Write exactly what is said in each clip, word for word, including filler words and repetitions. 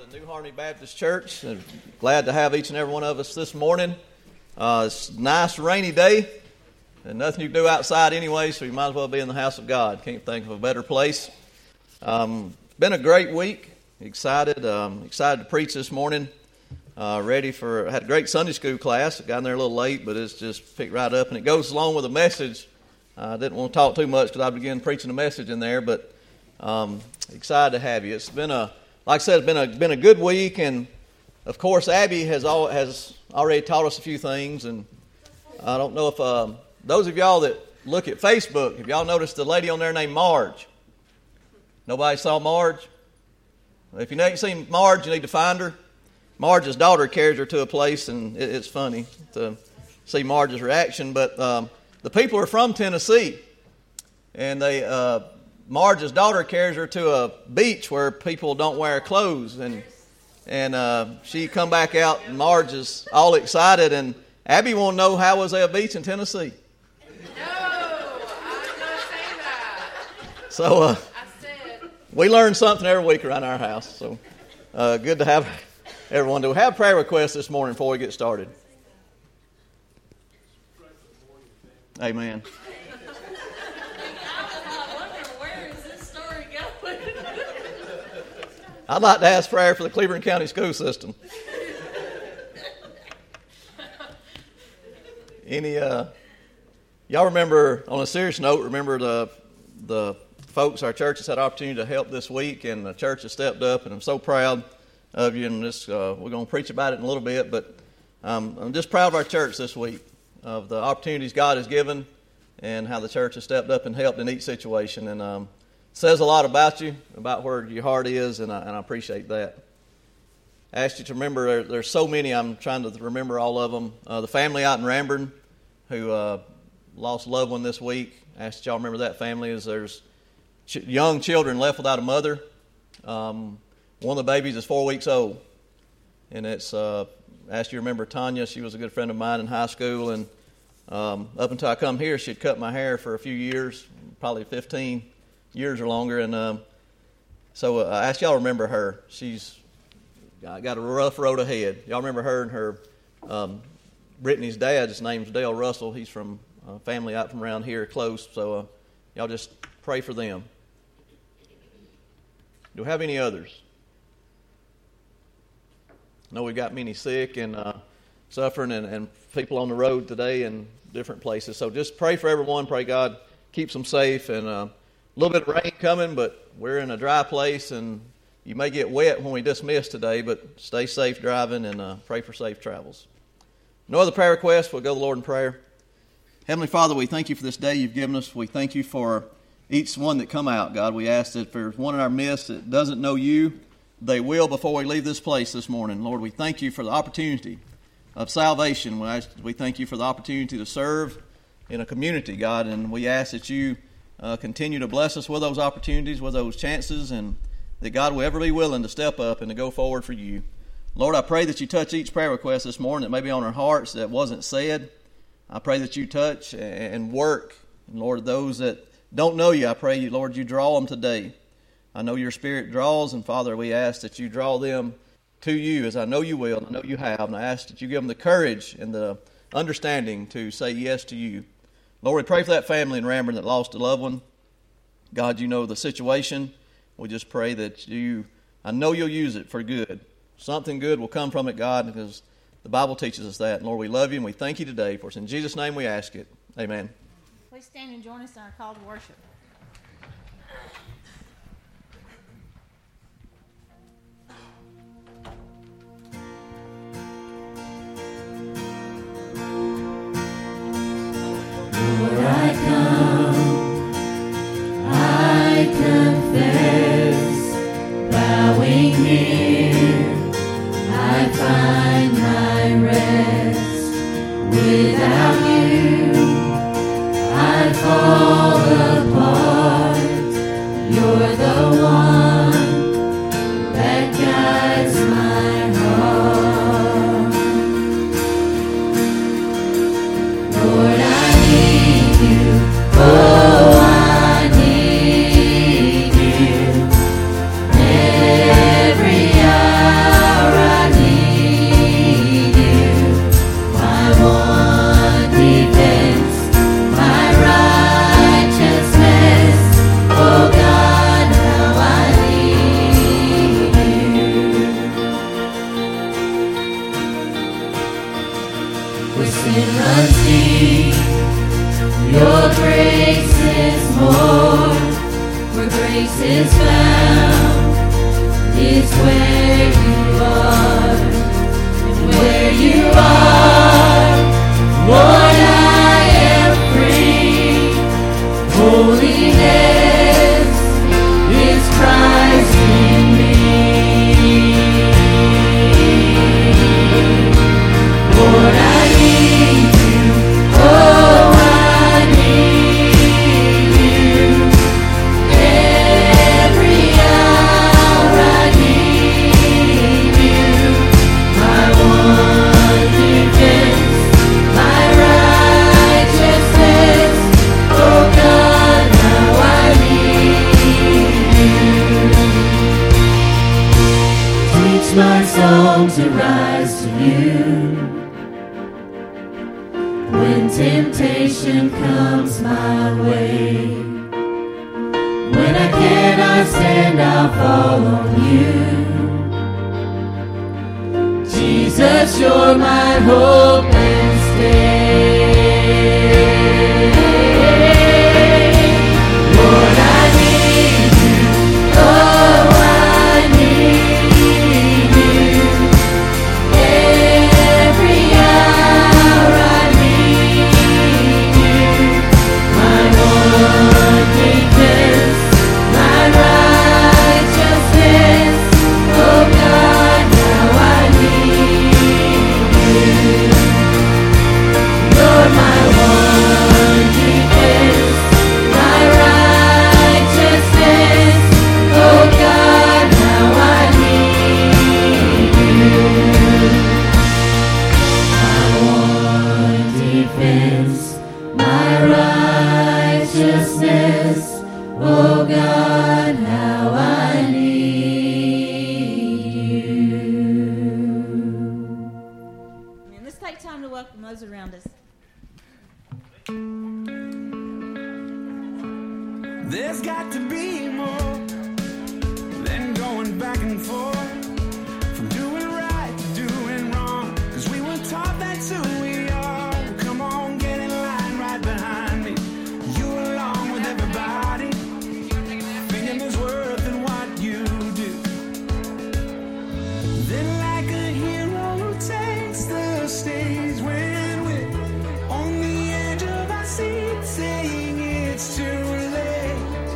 New Harmony Baptist Church. Glad to have each and every one of us this morning. Uh, it's a nice rainy day, and nothing you can do outside anyway, so you might as well be in the house of God. Can't think of a better place. Um, been a great week. Excited, um, excited to preach this morning. Uh, ready for, had a great Sunday school class. Got in there a little late, but it's just picked right up, and it goes along with the message. I uh, didn't want to talk too much because I began preaching a message in there, but um, excited to have you. It's been a Like I said, it's been a been a good week, and of course, Abby has all, has already taught us a few things. And I don't know if um, those of y'all that look at Facebook, if y'all noticed the lady on there named Marge. Nobody saw Marge? If you ain't seen Marge, you need to find her. Marge's daughter carries her to a place, and it, it's funny to see Marge's reaction. But um, the people are from Tennessee, and they. Uh, Marge's daughter carries her to a beach where people don't wear clothes, and and uh, she come back out, and Marge is all excited, and Abby want to know, how was there a beach in Tennessee? No, I was going to say that. So uh, I said. We learn something every week around our house, so uh, good to have everyone. Do we have prayer requests this morning before we get started? Amen. I'd like to ask prayer for the Cleveland County school system. Any, uh, y'all remember, on a serious note, remember the the folks our church has had opportunity to help this week, and the church has stepped up, and I'm so proud of you, and this, uh, we're going to preach about it in a little bit, but um, I'm just proud of our church this week, of the opportunities God has given, and how the church has stepped up and helped in each situation, and um says a lot about you, about where your heart is, and I, and I appreciate that. I asked you to remember, there, there's so many, I'm trying to remember all of them. Uh, the family out in Ramburn who uh, lost a loved one this week. I asked y'all remember that family, as there's ch- young children left without a mother. Um, one of the babies is four weeks old. And it's, uh, I asked you to remember Tanya. She was a good friend of mine in high school, and um, up until I come here, she'd cut my hair for a few years, probably fifteen years or longer, and um, so uh, I asked y'all to remember her. She's got a rough road ahead. Y'all remember her and her. Um, Brittany's dad, his name's Dale Russell. He's from a family out from around here, close. So uh, y'all just pray for them. Do we have any others? I know we got many sick and uh, suffering, and, and people on the road today in different places. So just pray for everyone. Pray God keeps them safe, and uh, a little bit of rain coming, but we're in a dry place, and you may get wet when we dismiss today, but stay safe driving, and uh, pray for safe travels. No other prayer requests. We'll go to the Lord in prayer. Heavenly Father, we thank you for this day you've given us. We thank you for each one that come out, God. We ask that if there's one in our midst that doesn't know you, they will before we leave this place this morning. Lord, we thank you for the opportunity of salvation. We, ask, we thank you for the opportunity to serve in a community, God, and we ask that you Uh, continue to bless us with those opportunities, with those chances, and that God will ever be willing to step up and to go forward for you. Lord, I pray that you touch each prayer request this morning that may be on our hearts that wasn't said. I pray that you touch and work. And Lord, those that don't know you, I pray you, Lord, you draw them today. I know your Spirit draws, and Father, we ask that you draw them to you, as I know you will, and I know you have, and I ask that you give them the courage and the understanding to say yes to you. Lord, we pray for that family in Ramburn that lost a loved one. God, you know the situation. We just pray that you, I know you'll use it for good. Something good will come from it, God, because the Bible teaches us that. And Lord, we love you and we thank you today. For it's in Jesus' name we ask it. Amen. Please stand and join us in our call to worship. Lord, I come, I confess, bowing near, I find my rest. Without you, I fall apart. my song to rise to you. When temptation comes my way, when I cannot stand, I'll fall on you. Jesus, you're my hope and stay. Lord, I need you. Oh, I need you. Every hour I need you. My one defense, my righteousness. Oh God, how I need you. You're my one defense, my righteousness. Oh God, how I need you. My one defense, my righteousness. Oh God, how I need you. And let's take time to welcome those around us. There's got to be more than going back and forth, from doing right to doing wrong, 'cause we were taught that's who we are. Come on, get in line right behind me, you along with everybody, thinking there's worth in what you do. Then like a hero who takes the stage when we're on the edge of our seat, saying it's too late.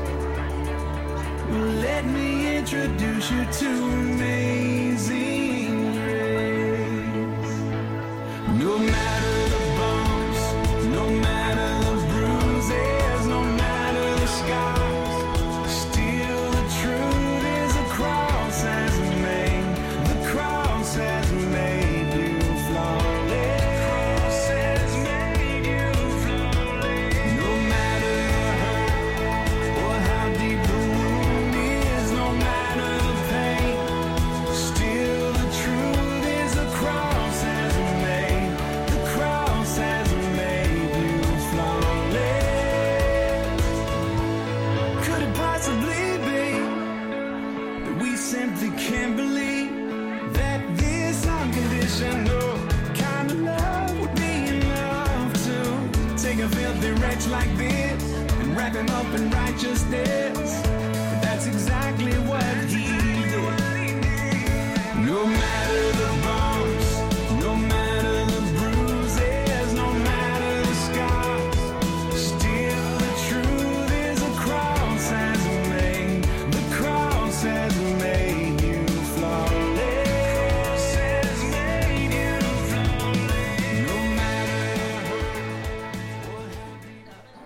Let me introduce you to Amazing Grace. No matter the bumps, no matter the bruises, no matter the scars, still the truth is the cross has made, the cross has made you flawless. Cross has made you flawless. No matter the hurt or how deep the wound is, no matter the pain, still the truth is the cross has made, the cross has made you flawless. Could it possibly be that we simply can't believe that this unconditional kind of love would be enough to take a filthy wretch like this and wrap him up in righteousness? But that's exactly what he did. No matter the bumps, no matter the bruises, no matter the scars, still the truth is the cross has made, the cross has made you flawless. Has made you flawless. No matter the hurt or how deep.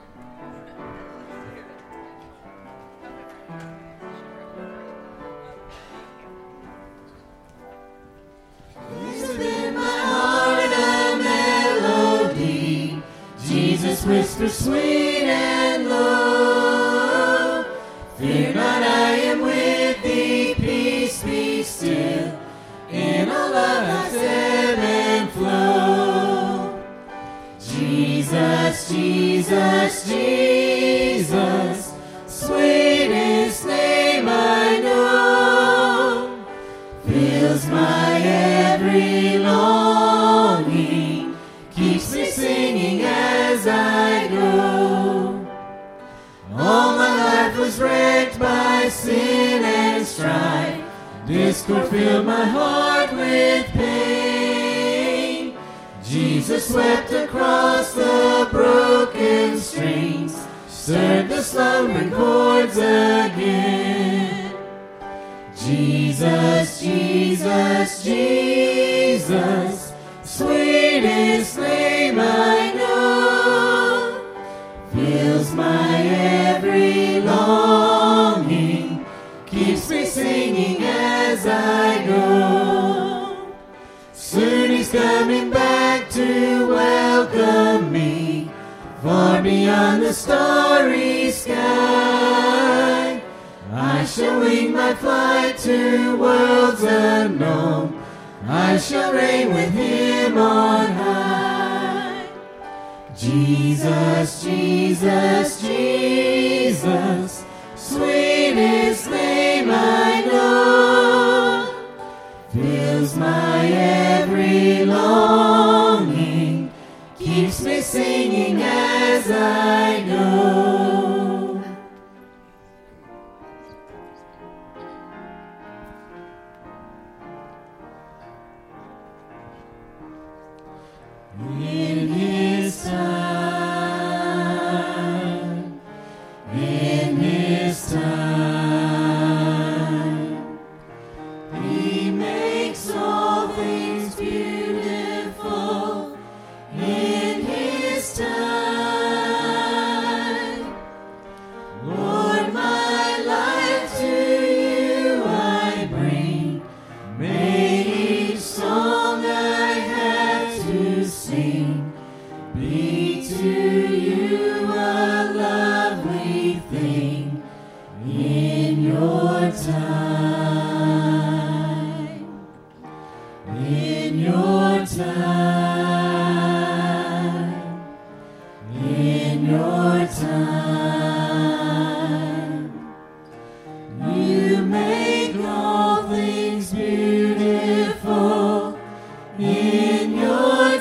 Within my heart a melody, Jesus whispers sweet and low. Fear not, I am with thee, peace be still. In all love I ebb and flow. Jesus, Jesus, Jesus, sweetest name I know, fills my every longing, keeps me singing as I go. All my life was wrecked by sin and strife, discord filled my heart with pain. Jesus wept across the broken strings, stirred the slumbering chords again. Jesus, Jesus, Jesus, sweetest name I know, fills my every longing, keeps me singing as I go. Soon he's coming back to welcome me, far beyond the starry sky. I shall wing my flight to worlds unknown. I shall reign with him on high. Jesus, Jesus, Jesus, sweetest name I know, fills my every longing, keeps me singing as I go. In his time, in his time, he makes all things beautiful. In his time, Lord, my life to you I bring. May each song I have to sing be to you a lovely thing. In your time, in your time, in your time, you make all things beautiful. In your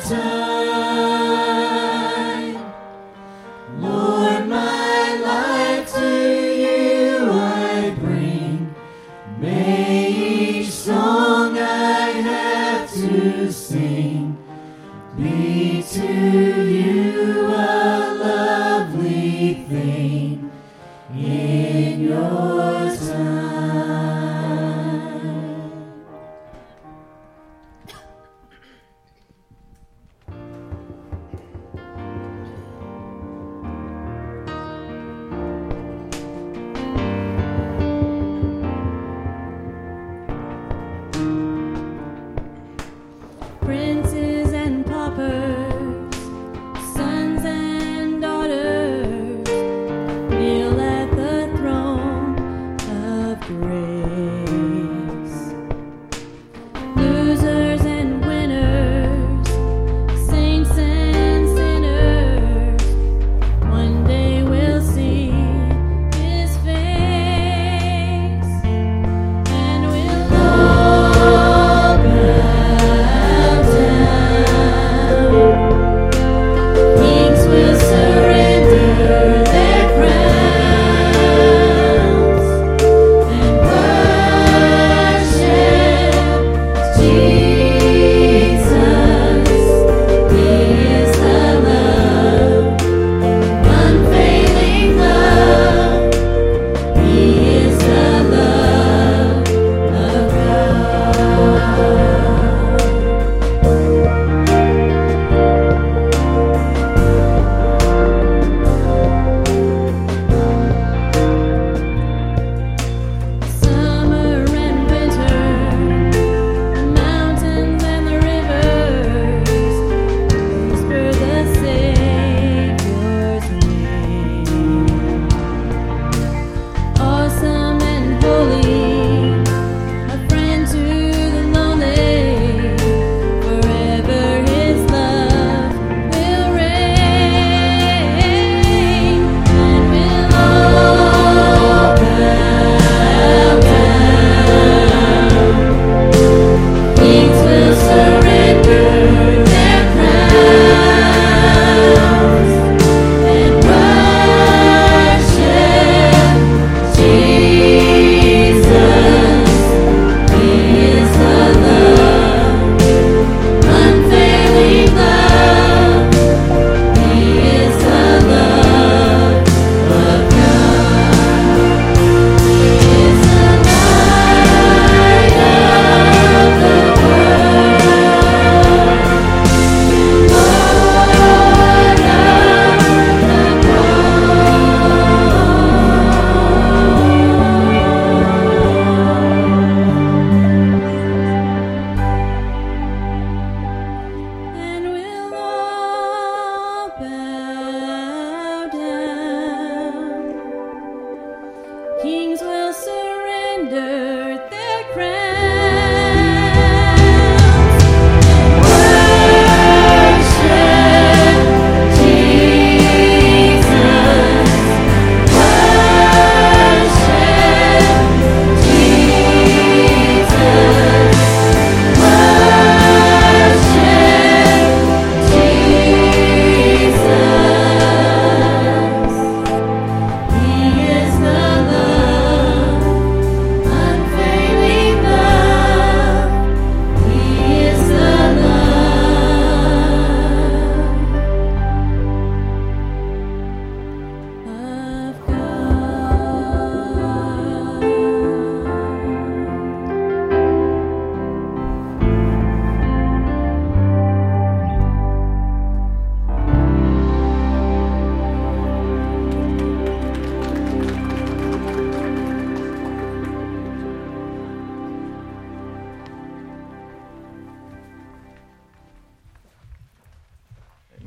time, Lord, my life to you I bring. May each song I have to sing be to you a lovely thing. In your time. Princes and paupers, sons and daughters, kneel at the throne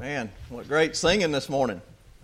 Man, what great singing this morning.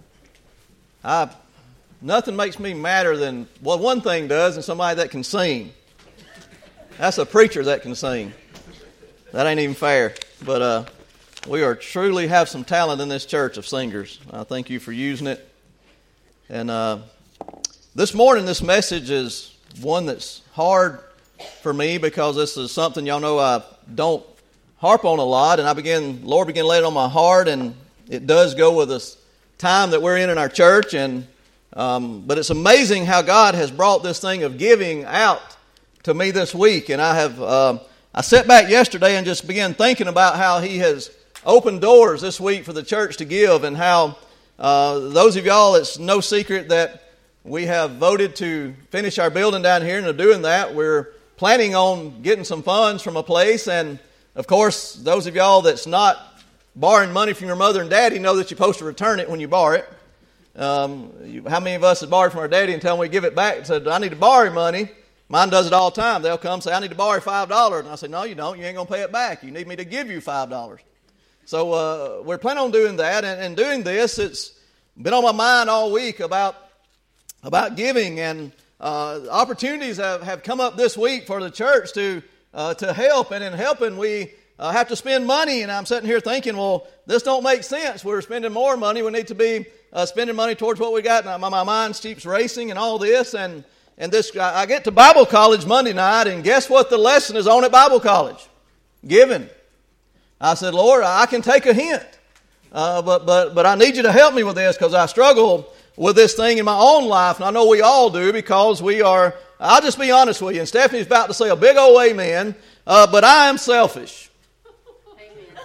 I, nothing makes me madder than, well, one thing does, and somebody that can sing. That's a preacher that can sing. That ain't even fair. But uh, we are truly have some talent in this church of singers. I thank you for using it. And uh, this morning, this message is one that's hard for me because this is something y'all know I don't harp on a lot, and I begin, Lord began to lay it on my heart, and it does go with this time that we're in in our church, and um, but it's amazing how God has brought this thing of giving out to me this week, and I have uh, I sat back yesterday and just began thinking about how He has opened doors this week for the church to give, and how uh, those of y'all, it's no secret that we have voted to finish our building down here, and in doing that, we're planning on getting some funds from a place, and of course, those of y'all that's not borrowing money from your mother and daddy know that you're supposed to return it when you borrow it. Um, you, how many of us have borrowed from our daddy and tell them we give it back and said, I need to borrow money? Mine does it all the time. They'll come and say, I need to borrow five dollars. And I say, no, you don't. You ain't going to pay it back. You need me to give you five dollars. So uh, we're planning on doing that. And, and doing this, it's been on my mind all week about, about giving. And uh, opportunities have, have come up this week for the church to Uh, to help, and in helping we uh, have to spend money, and I'm sitting here thinking, well, this don't make sense. We're spending more money. We need to be uh, spending money towards what we got. And my, my mind keeps racing and all this, and and this. I, I get to Bible college Monday night, and guess what the lesson is on at Bible college? Giving. I said, Lord, I can take a hint, uh, but but but I need you to help me with this because I struggle with this thing in my own life, and I know we all do because we are. I'll just be honest with you, and Stephanie's about to say a big old amen, uh, but I am selfish. Amen.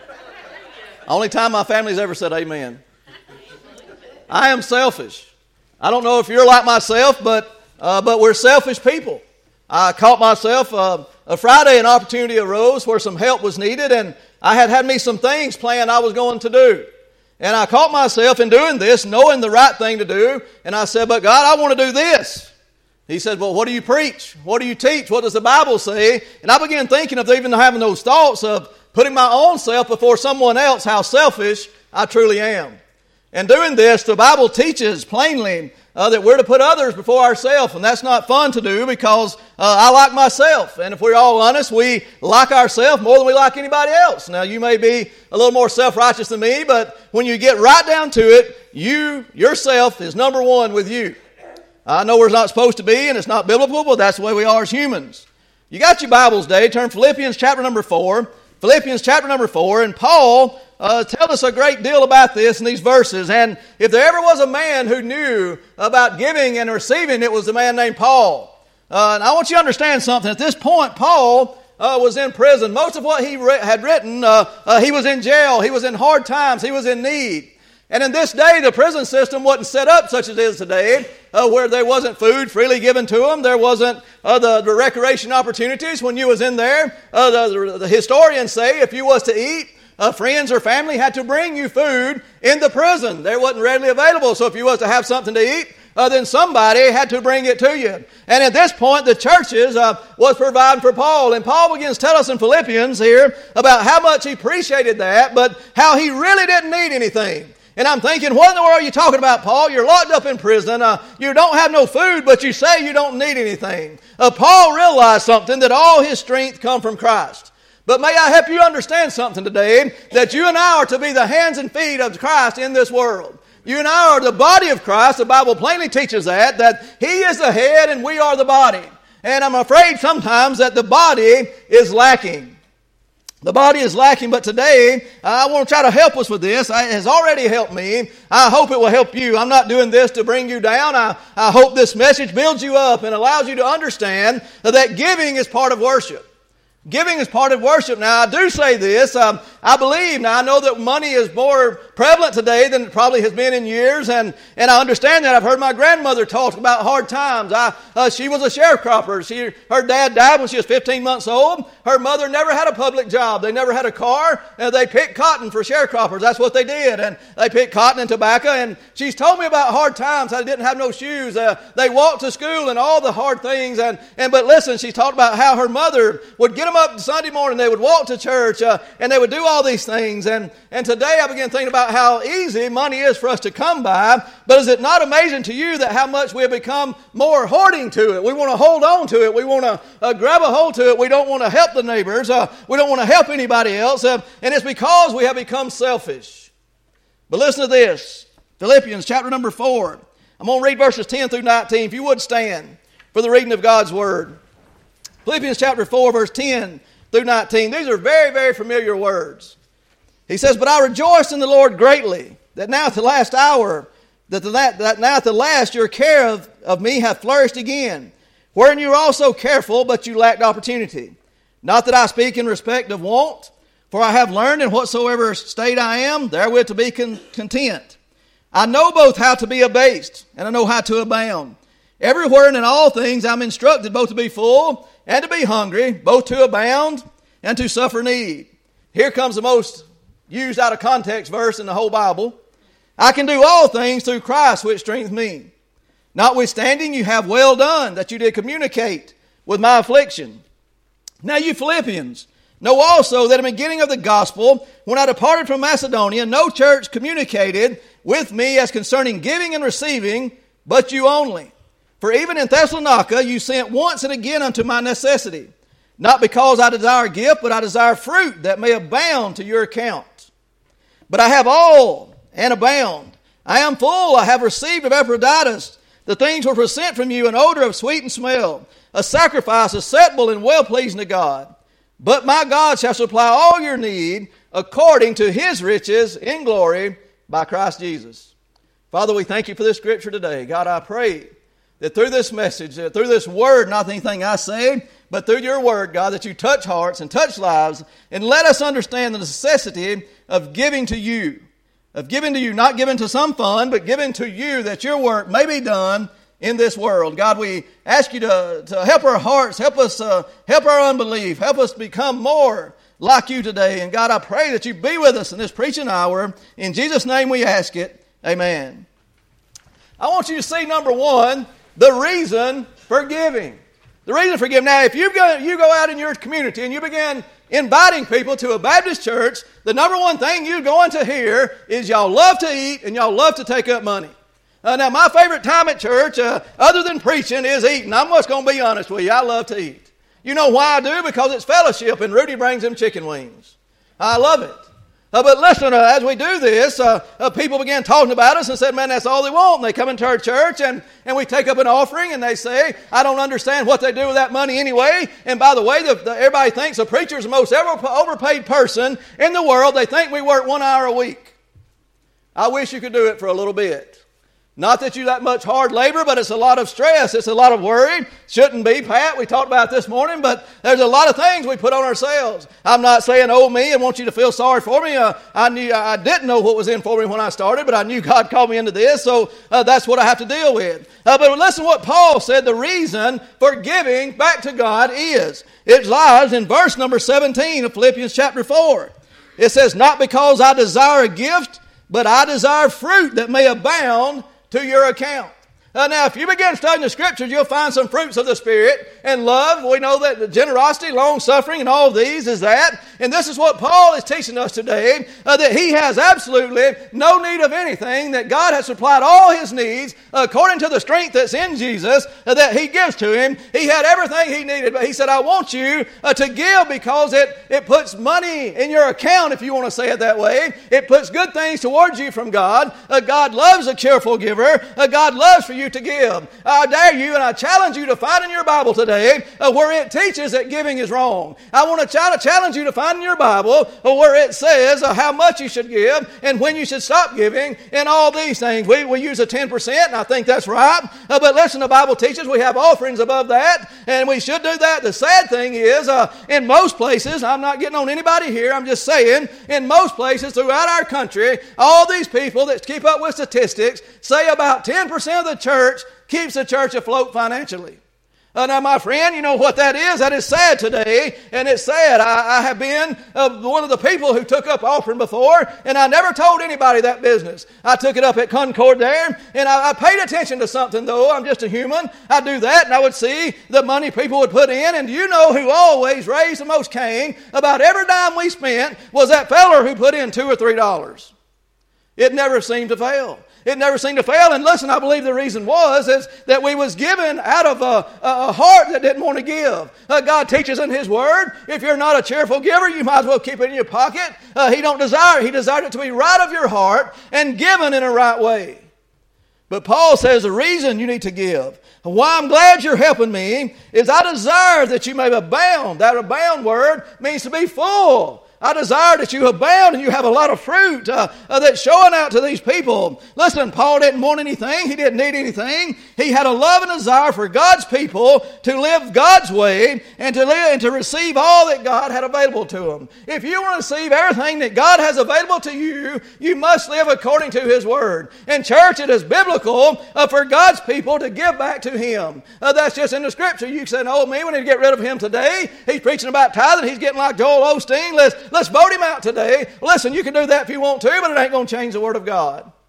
Only time my family's ever said amen. I am selfish. I don't know if you're like myself, but uh, but we're selfish people. I caught myself, uh, a Friday an opportunity arose where some help was needed, and I had had me some things planned I was going to do. And I caught myself in doing this, knowing the right thing to do, and I said, but God, I want to do this. He said, well, what do you preach? What do you teach? What does the Bible say? And I began thinking of even having those thoughts of putting my own self before someone else, how selfish I truly am. And doing this, the Bible teaches plainly uh, that we're to put others before ourselves, and that's not fun to do because uh, I like myself. And if we're all honest, we like ourselves more than we like anybody else. Now, you may be a little more self-righteous than me, but when you get right down to it, you, yourself is number one with you. I know we're not supposed to be, and it's not biblical, but that's the way we are as humans. You got your Bibles today. Turn Philippians chapter number four. Philippians chapter number four, and Paul uh, tells us a great deal about this in these verses. And if there ever was a man who knew about giving and receiving, it was a man named Paul. Uh, and I want you to understand something. At this point, Paul uh, was in prison. Most of what he re- had written, uh, uh, he was in jail. He was in hard times. He was in need. And in this day, the prison system wasn't set up such as it is today, uh, where there wasn't food freely given to them. There wasn't uh, the, the recreation opportunities when you was in there. Uh, the, the historians say if you was to eat, uh, friends or family had to bring you food in the prison. There wasn't readily available. So if you was to have something to eat, uh, then somebody had to bring it to you. And at this point, the churches uh, was providing for Paul. And Paul begins to tell us in Philippians here about how much he appreciated that, but how he really didn't need anything. And I'm thinking, what in the world are you talking about, Paul? You're locked up in prison. Uh, you don't have no food, but you say you don't need anything. Uh, Paul realized something, that all his strength come from Christ. But may I help you understand something today, that you and I are to be the hands and feet of Christ in this world. You and I are the body of Christ. The Bible plainly teaches that, that He is the head and we are the body. And I'm afraid sometimes that the body is lacking. The body is lacking, but today I want to try to help us with this. It has already helped me. I hope it will help you. I'm not doing this to bring you down. I, I hope this message builds you up and allows you to understand that giving is part of worship. Giving is part of worship. Now, I do say this. Um, I believe, now I know that money is more prevalent today than it probably has been in years, and, and I understand that. I've heard my grandmother talk about hard times. I, uh, she was a sharecropper. She, her dad died when she was fifteen months old. Her mother never had a public job. They never had a car, and they picked cotton for sharecroppers. That's what they did, and they picked cotton and tobacco, and she's told me about hard times. I didn't have no shoes. Uh, they walked to school and all the hard things, and, and but listen, she talked about how her mother would get them up Sunday morning. They would walk to church, uh, and they would do all these things, and, and today I began thinking about how easy money is for us to come by, but is it not amazing to you that how much we have become more hoarding to it? We want to hold on to it. We want to uh, grab a hold to it. We don't want to help the neighbors. Uh, we don't want to help anybody else, uh, and it's because we have become selfish. But listen to this, Philippians chapter number four. I'm going to read verses ten through nineteen. If you would stand for the reading of God's Word. Philippians chapter four, verse ten through nineteen. These are very, very familiar words. He says, "But I rejoice in the Lord greatly, that now at the last hour, that, the, that now at the last your care of, of me hath flourished again, wherein you are also careful, but you lacked opportunity. Not that I speak in respect of want, for I have learned in whatsoever state I am, therewith to be con- content. I know both how to be abased, and I know how to abound. Everywhere and in all things I'm instructed both to be full and to be hungry, both to abound and to suffer need." Here comes the most used out of context verse in the whole Bible. "I can do all things through Christ which strengthens me. Notwithstanding, you have well done that you did communicate with my affliction. Now you Philippians know also that in the beginning of the gospel, when I departed from Macedonia, no church communicated with me as concerning giving and receiving, but you only. For even in Thessalonica you sent once and again unto my necessity. Not because I desire a gift, but I desire fruit that may abound to your account. But I have all and abound. I am full, I have received of Epaphroditus the things which were sent from you, an odor of sweet smell, a sacrifice acceptable and well-pleasing to God. But my God shall supply all your need according to his riches in glory by Christ Jesus." Father, we thank you for this scripture today. God, I pray that through this message, uh, through this word, not anything I say, but through your word, God, that you touch hearts and touch lives and let us understand the necessity of giving to you, of giving to you, not giving to some fund, but giving to you that your work may be done in this world. God, we ask you to, to help our hearts, help us, uh, help our unbelief, help us become more like you today. And God, I pray that you be with us in this preaching hour. In Jesus' name we ask it. Amen. I want you to see, number one, the reason for giving. The reason for giving. Now, if you go, you go out in your community and you begin inviting people to a Baptist church, the number one thing you're going to hear is y'all love to eat and y'all love to take up money. Uh, now, my favorite time at church, uh, other than preaching, is eating. I'm just going to be honest with you. I love to eat. You know why I do? Because it's fellowship, and Rudy brings them chicken wings. I love it. Uh, but listen, uh, as we do this, uh, uh, people began talking about us and said, man, that's all they want. And they come into our church, and, and we take up an offering, and they say, I don't understand what they do with that money anyway. And by the way, the, the, everybody thinks the preacher's the most ever overpaid person in the world. They think we work one hour a week. I wish you could do it for a little bit. Not that you that much hard labor, but it's a lot of stress. It's a lot of worry. Shouldn't be, Pat. We talked about it this morning, but there's a lot of things we put on ourselves. I'm not saying, oh, me, and want you to feel sorry for me. Uh, I knew I didn't know what was in for me when I started, but I knew God called me into this, so uh, that's what I have to deal with. Uh, but listen to what Paul said the reason for giving back to God is. It lies in verse number seventeen of Philippians chapter four. It says, not because I desire a gift, but I desire fruit that may abound to your account. Uh, now, if you begin studying the Scriptures, you'll find some fruits of the Spirit and love. We know that the generosity, long-suffering, and all of these is that. And this is what Paul is teaching us today, uh, that he has absolutely no need of anything, that God has supplied all his needs according to the strength that's in Jesus uh, that he gives to him. He had everything he needed, but he said, I want you uh, to give because it, it puts money in your account, if you want to say it that way. It puts good things towards you from God. Uh, God loves a cheerful giver. Uh, God loves for you you to give. I dare you and I challenge you to find in your Bible today uh, where it teaches that giving is wrong. I want to try to challenge you to find in your Bible uh, where it says uh, how much you should give and when you should stop giving and all these things. We, we use a ten percent, and I think that's right. Uh, but listen, the Bible teaches we have offerings above that, and we should do that. The sad thing is, uh, in most places, I'm not getting on anybody here, I'm just saying, in most places throughout our country, all these people that keep up with statistics say about ten percent of the church keeps the church afloat financially. Uh, now, my friend, you know what that is? That is sad today, and it's sad. I, I have been uh, one of the people who took up offering before, and I never told anybody that business. I took it up at Concord there, and I, I paid attention to something, though. I'm just a human. I do that, and I would see the money people would put in, and do you know who always raised the most cane? About every dime we spent was that feller who put in two or three dollars. It never seemed to fail. It never seemed to fail. And listen, I believe the reason was is that we was given out of a, a heart that didn't want to give. Uh, God teaches in His Word, if you're not a cheerful giver, you might as well keep it in your pocket. Uh, he don't desire it. He desired it to be right of your heart and given in a right way. But Paul says the reason you need to give, why I'm glad you're helping me, is I desire that you may abound. That abound word means to be full. I desire that you abound and you have a lot of fruit uh, uh, that's showing out to these people. Listen, Paul didn't want anything. He didn't need anything. He had a love and desire for God's people to live God's way and to live and to receive all that God had available to them. If you want to receive everything that God has available to you, you must live according to His Word. In church, it is biblical uh, for God's people to give back to Him. Uh, that's just in the Scripture. You say, "Oh, me, we need to get rid of him today. He's preaching about tithing. He's getting like Joel Osteen. Let's Let's vote him out today." Listen, you can do that if you want to, but it ain't going to change the Word of God. Amen.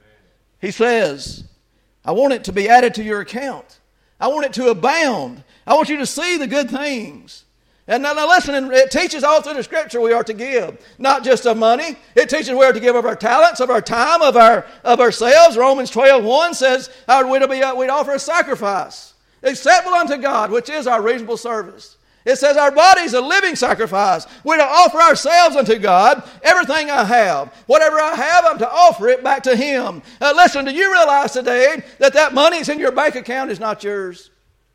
He says, I want it to be added to your account. I want it to abound. I want you to see the good things. And now, now listen, it teaches all through the Scripture we are to give. Not just of money. It teaches we are to give of our talents, of our time, of our of ourselves. Romans twelve one says uh, we'd, be, uh, we'd offer a sacrifice acceptable unto God, which is our reasonable service. It says our body is a living sacrifice. We're to offer ourselves unto God. Everything I have, whatever I have, I'm to offer it back to Him. Uh, listen, do you realize today that that money that's in your bank account is not yours?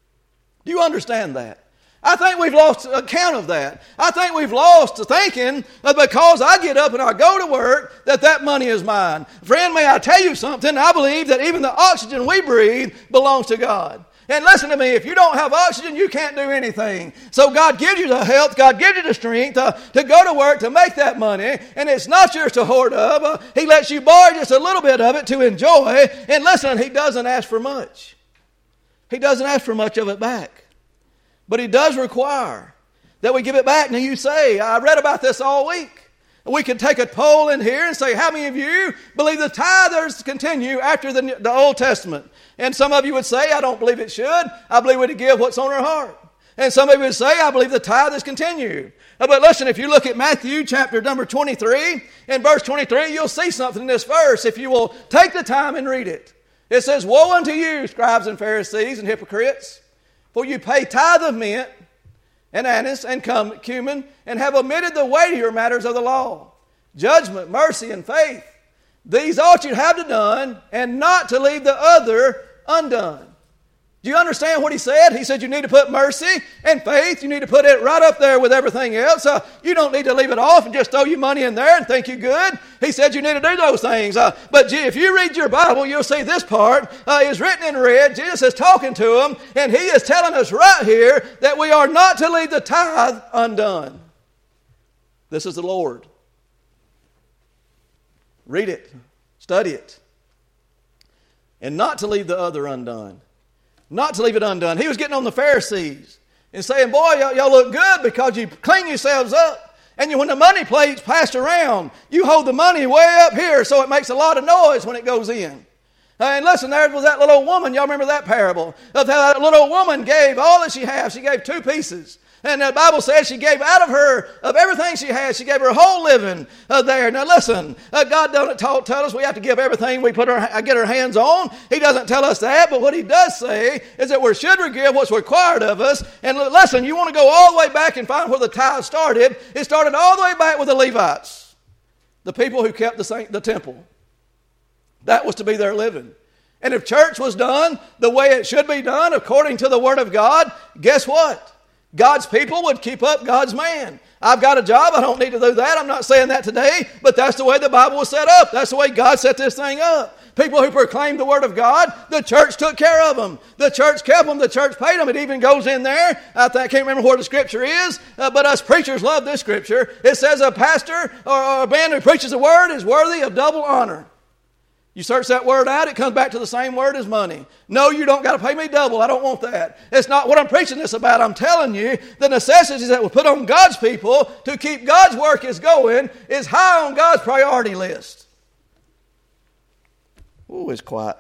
Do you understand that? I think we've lost account of that. I think we've lost thinking that because I get up and I go to work, that that money is mine. Friend, may I tell you something? I believe that even the oxygen we breathe belongs to God. And listen to me, if you don't have oxygen, you can't do anything. So God gives you the health, God gives you the strength uh, to go to work to make that money, and it's not yours to hoard up. Uh, he lets you borrow just a little bit of it to enjoy, and listen, He doesn't ask for much. He doesn't ask for much of it back. But He does require that we give it back. Now you say, I read about this all week. We could take a poll in here and say, how many of you believe the tithers continue after the, the Old Testament? And some of you would say, I don't believe it should. I believe we're to give what's on our heart. And some of you would say, I believe the tithe is continued. But listen, if you look at Matthew chapter number twenty-three, in verse twenty-three, you'll see something in this verse if you will take the time and read it. It says, woe unto you, scribes and Pharisees and hypocrites, for you pay tithe of mint and anise and cumin, and have omitted the weightier matters of the law, judgment, mercy, and faith. These ought you to have done, and not to leave the other undone. Do you understand what he said? He said you need to put mercy and faith. You need to put it right up there with everything else. Uh, you don't need to leave it off and just throw your money in there and think you're good. He said you need to do those things. Uh, but if you read your Bible, you'll see this part uh, is written in red. Jesus is talking to them, and He is telling us right here that we are not to leave the tithe undone. This is the Lord. Read it. Study it. And not to leave the other undone. Not to leave it undone. He was getting on the Pharisees and saying, boy, y'all, y'all look good because you clean yourselves up. And you, when the money plate's passed around, you hold the money way up here so it makes a lot of noise when it goes in. Uh, and listen, there was that little woman. Y'all remember that parable? Of how that little woman gave all that she had. She gave two pieces. And the Bible says she gave out of her, of everything she had, she gave her whole living uh, there. Now listen, uh, God doesn't tell, tell us we have to give everything we put our, get our hands on. He doesn't tell us that, but what He does say is that we should give what's required of us. And listen, you want to go all the way back and find where the tithe started. It started all the way back with the Levites, the people who kept the, the temple. That was to be their living. And if church was done the way it should be done, according to the Word of God, guess what? God's people would keep up God's man. I've got a job. I don't need to do that. I'm not saying that today, but that's the way the Bible was set up. That's the way God set this thing up. People who proclaimed the Word of God, the church took care of them. The church kept them. The church paid them. It even goes in there. I, think, I can't remember where the scripture is, uh, but us preachers love this scripture. It says a pastor or, or a man who preaches the Word is worthy of double honor. You search that word out, it comes back to the same word as money. No, you don't got to pay me double. I don't want that. It's not what I'm preaching this about. I'm telling you, the necessities that were put on God's people to keep God's work is going is high on God's priority list. Ooh, it's quiet.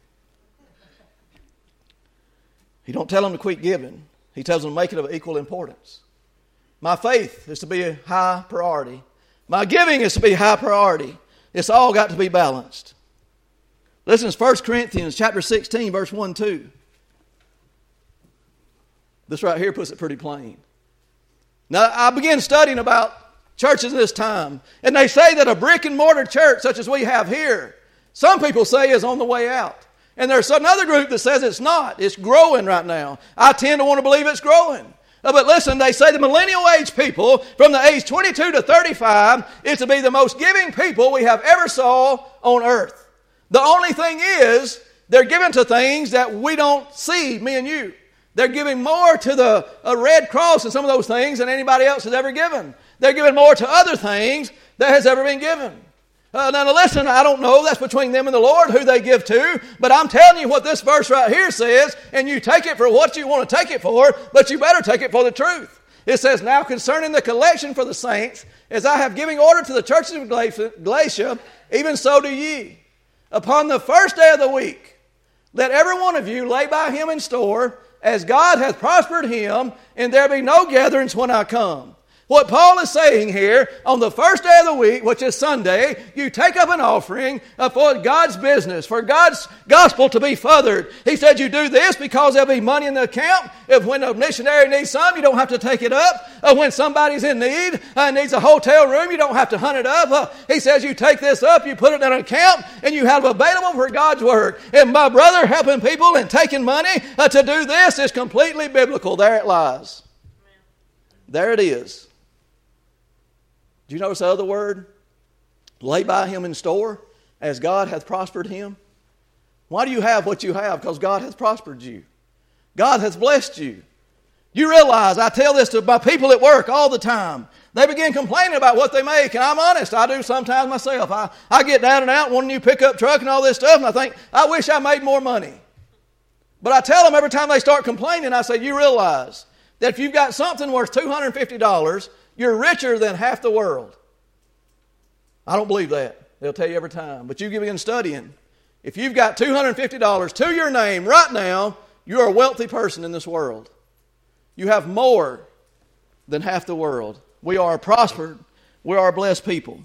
He don't tell them to quit giving. He tells them to make it of equal importance. My faith is to be a high priority. My giving is to be high priority. It's all got to be balanced. Listen, it's First Corinthians chapter sixteen, verse one and two. This right here puts it pretty plain. Now, I began studying about churches in this time, and they say that a brick and mortar church such as we have here, some people say is on the way out. And there's another group that says it's not. It's growing right now. I tend to want to believe it's growing. Uh, but listen, they say the millennial age people from the age twenty-two to thirty-five is to be the most giving people we have ever saw on earth. The only thing is, they're giving to things that we don't see, me and you. They're giving more to the uh, Red Cross and some of those things than anybody else has ever given. They're giving more to other things that has ever been given. Uh, now listen, I don't know, that's between them and the Lord who they give to, but I'm telling you what this verse right here says, and you take it for what you want to take it for, but you better take it for the truth. It says, now concerning the collection for the saints, as I have given order to the churches of Galatia, even so do ye. Upon the first day of the week, let every one of you lay by him in store, as God hath prospered him, and there be no gatherings when I come. What Paul is saying here, on the first day of the week, which is Sunday, you take up an offering for God's business, for God's gospel to be furthered. He said you do this because there'll be money in the account. If when a missionary needs some, you don't have to take it up. Uh, when somebody's in need and needs a hotel room, you don't have to hunt it up. Uh, he says you take this up, you put it in an account, and you have it available for God's work. And my brother, helping people and taking money uh, to do this is completely biblical. There it lies. There it is. Do you notice the other word? Lay by him in store, as God hath prospered him. Why do you have what you have? Because God hath prospered you. God hath blessed you. You realize, I tell this to my people at work all the time. They begin complaining about what they make, and I'm honest, I do sometimes myself. I, I get down and out, want a new pickup truck and all this stuff, and I think, I wish I made more money. But I tell them every time they start complaining, I say, you realize that if you've got something worth two hundred fifty dollars, you're richer than half the world. I don't believe that. They'll tell you every time. But you begin studying. If you've got two hundred fifty dollars to your name right now, you're a wealthy person in this world. You have more than half the world. We are prospered. We are a blessed people.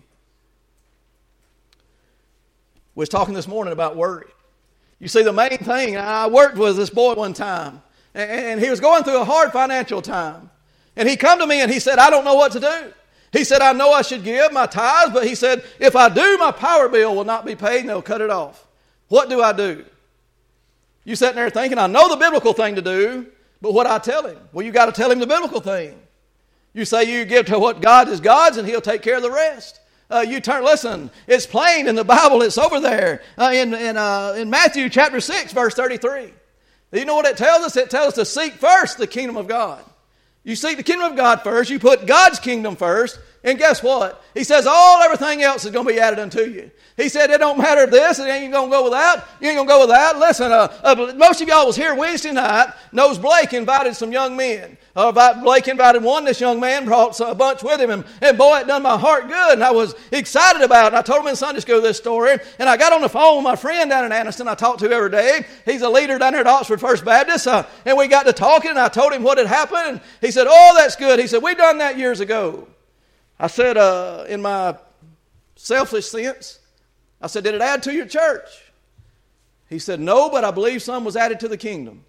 We was talking this morning about worry. You see, the main thing, I worked with this boy one time, and he was going through a hard financial time. And he come to me and he said, I don't know what to do. He said, I know I should give my tithes, but he said, if I do, my power bill will not be paid and they'll cut it off. What do I do? You sitting there thinking, I know the biblical thing to do, but what I tell him? Well, you got to tell him the biblical thing. You say you give to what God is God's and he'll take care of the rest. Uh, you turn, listen, it's plain in the Bible, it's over there uh, in, in, uh, in Matthew chapter six, verse thirty-three. You know what it tells us? It tells us to seek first the kingdom of God. You seek the kingdom of God first. You put God's kingdom first. And guess what? He says all everything else is going to be added unto you. He said it don't matter this. It ain't going to go without. You ain't going to go without. Listen, uh, uh, most of y'all was here Wednesday night. Knows Blake invited some young men. Uh, Blake invited one. This young man brought a bunch with him. And, and boy, it done my heart good. And I was excited about it. And I told him in Sunday school this story. And I got on the phone with my friend down in Anniston I talk to every day. He's a leader down there at Oxford First Baptist. Uh, and we got to talking. And I told him what had happened. And he said, oh, that's good. He said, we done that years ago. I said, uh, in my selfish sense, I said, did it add to your church? He said, no, but I believe some was added to the kingdom.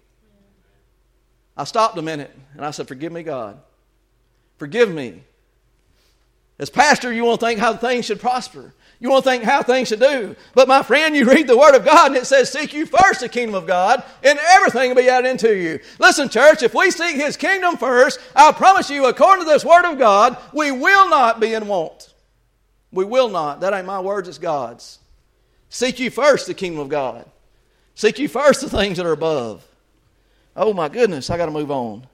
I stopped a minute and I said, forgive me, God. Forgive me. As pastor, you want to think how things should prosper. You want to think how things should do. But my friend, you read the Word of God and it says, seek you first the kingdom of God and everything will be added into you. Listen, church, if we seek His kingdom first, I promise you, according to this Word of God, we will not be in want. We will not. That ain't my words, it's God's. Seek you first the kingdom of God. Seek you first the things that are above. Oh my goodness, I got to move on.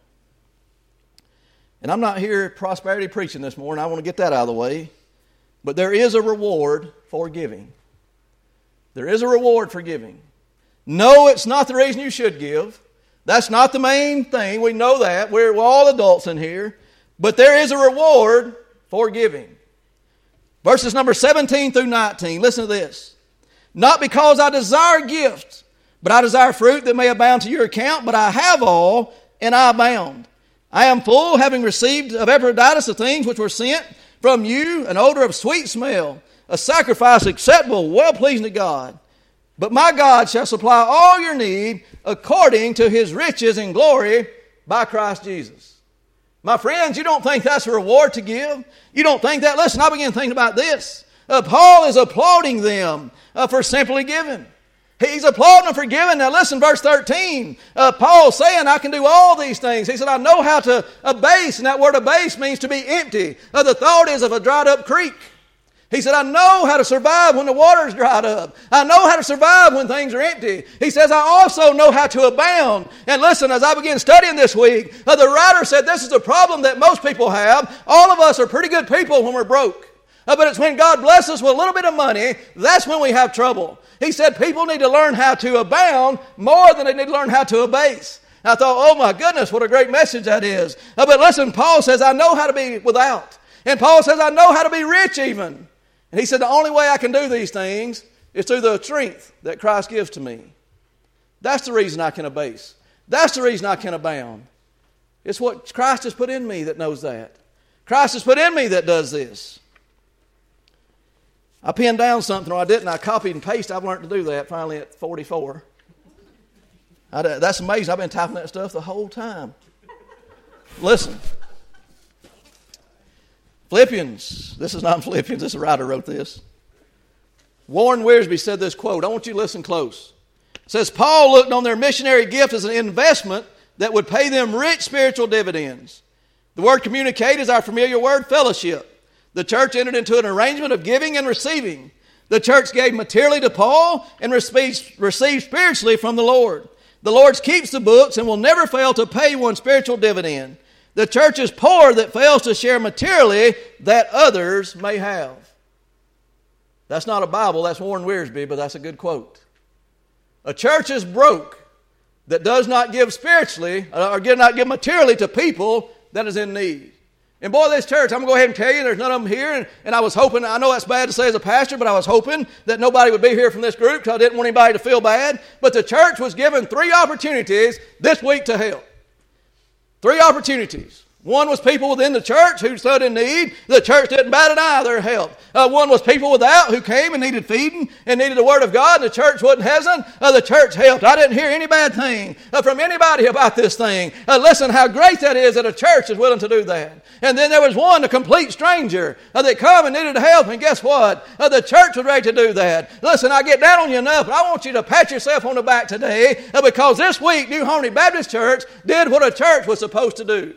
And I'm not here prosperity preaching this morning. I want to get that out of the way. But there is a reward for giving. There is a reward for giving. No, it's not the reason you should give. That's not the main thing. We know that. We're all adults in here. But there is a reward for giving. Verses number seventeen through nineteen. Listen to this. Not because I desire gifts, but I desire fruit that may abound to your account. But I have all, and I abound. I am full, having received of Epaphroditus the things which were sent from you, an odor of sweet smell, a sacrifice acceptable, well-pleasing to God. But my God shall supply all your need according to His riches and glory by Christ Jesus. My friends, you don't think that's a reward to give? You don't think that? Listen, I began thinking about this. Uh, Paul is applauding them uh, for simply giving. He's applauding them for giving. Now listen, verse thirteen. Uh, Paul's saying, I can do all these things. He said, I know how to abase. And that word abase means to be empty. Uh, the thought is of a dried up creek. He said, I know how to survive when the water's dried up. I know how to survive when things are empty. He says, I also know how to abound. And listen, as I began studying this week, uh, the writer said this is a problem that most people have. All of us are pretty good people when we're broke. Uh, but it's when God blesses us with a little bit of money, that's when we have trouble. He said people need to learn how to abound more than they need to learn how to abase. And I thought, oh my goodness, what a great message that is. Uh, but listen, Paul says, I know how to be without. And Paul says, I know how to be rich even. And he said, the only way I can do these things is through the strength that Christ gives to me. That's the reason I can abase. That's the reason I can abound. It's what Christ has put in me that knows that. Christ has put in me that does this. I pinned down something, or I didn't. I copied and pasted. I've learned to do that finally at forty-four. I, that's amazing. I've been typing that stuff the whole time. Listen. Philippians. This is not Philippians. This writer wrote this. Warren Wiersbe said this quote. I want you to listen close. It says, Paul looked on their missionary gift as an investment that would pay them rich spiritual dividends. The word communicate is our familiar word, fellowship. The church entered into an arrangement of giving and receiving. The church gave materially to Paul and received, received spiritually from the Lord. The Lord keeps the books and will never fail to pay one spiritual dividend. The church is poor that fails to share materially that others may have. That's not a Bible, that's Warren Wiersbe, but that's a good quote. A church is broke that does not give spiritually or does not give materially to people that is in need. And boy, this church, I'm going to go ahead and tell you, there's none of them here. And, and I was hoping, I know that's bad to say as a pastor, but I was hoping that nobody would be here from this group because I didn't want anybody to feel bad. But the church was given three opportunities this week to help. Three opportunities. One was people within the church who stood in need. The church didn't bat an eye of their help. Uh, one was people without who came and needed feeding and needed the Word of God, and the church wasn't hesitant. Uh, the church helped. I didn't hear any bad thing uh, from anybody about this thing. Uh, listen, how great that is that a church is willing to do that. And then there was one, a complete stranger, uh, that come and needed help, and guess what? Uh, the church was ready to do that. Listen, I get down on you enough, but I want you to pat yourself on the back today uh, because this week New Harmony Baptist Church did what a church was supposed to do.